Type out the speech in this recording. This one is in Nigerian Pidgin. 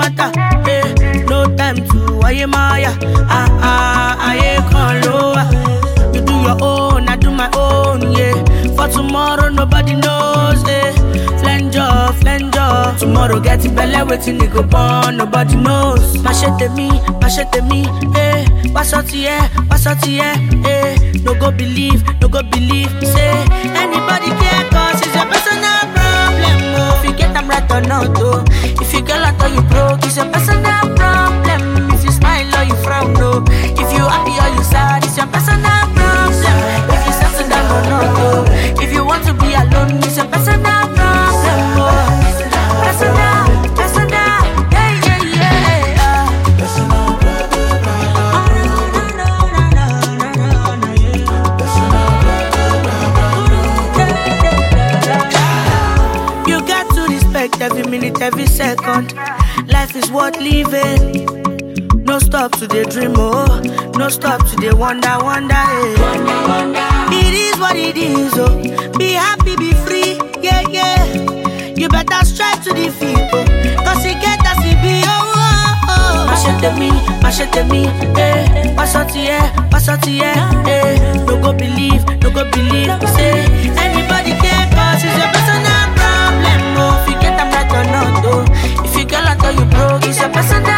matter. No time to Maya. I ain't gonna lower. You do your own, I do my own, yeah. For tomorrow, nobody knows, Flenjo. Tomorrow get it belly waiting, they go born, nobody knows. Machete me, what's out here, No go believe, say anybody care, cause it's a personal problem, oh. If you get them right or not, oh. If you girl out or you broke, it's a personal problem. If you smile or you frown, no. If you happy or you sad, it's your personal problem. If you settle down or not, oh. If you want to be alone, it's a personal problem, oh. Personal, yeah. You got to respect every minute, every second. Life is worth living. No stop to the dream, oh. No stop to the wonder, It is what it is, oh. Be happy, be free, yeah. You better strive to defeat, oh. Cause you get as it be, oh. Machete me, what's out here, No go believe, say anybody care, cause it's a personal problem, oh. If you get them right or not, oh. If you girl out or you broke, it's a personal